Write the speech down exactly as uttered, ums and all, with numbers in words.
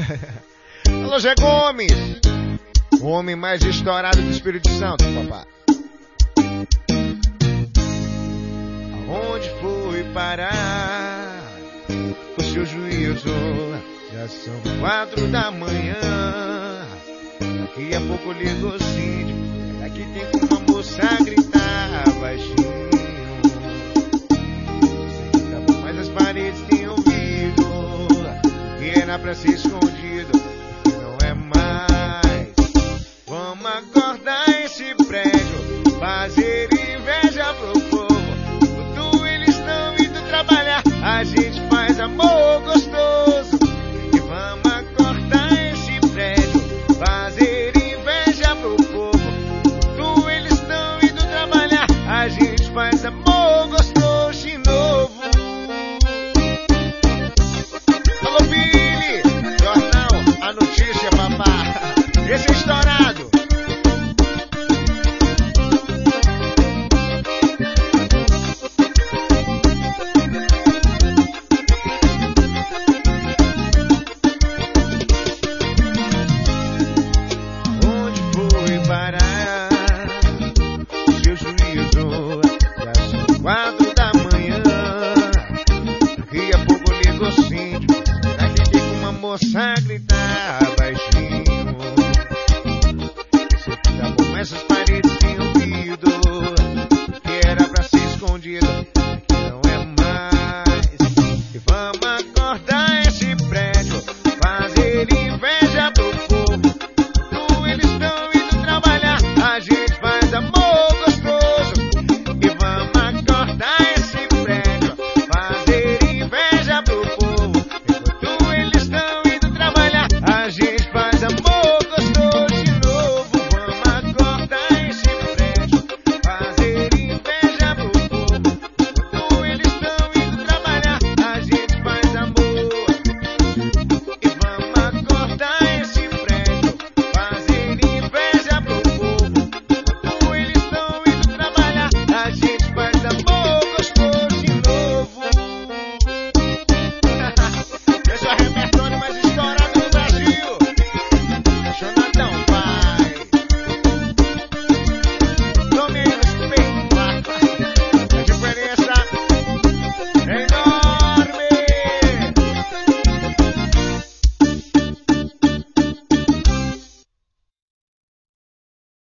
Alô, Zé Gomes, o homem mais estourado do Espírito Santo, papá. Aonde foi parar o seu juízo? Já são quatro da manhã. Daqui a pouco ligo o síndico. Aqui tem uma moça a gritar baixinho. Mas as paredes têm ouvido. O que era pra ser escondido não é mais. Vamos acordar esse prédio, fazer inveja pro povo. Enquanto eles estão indo trabalhar, a gente faz amor gostoso.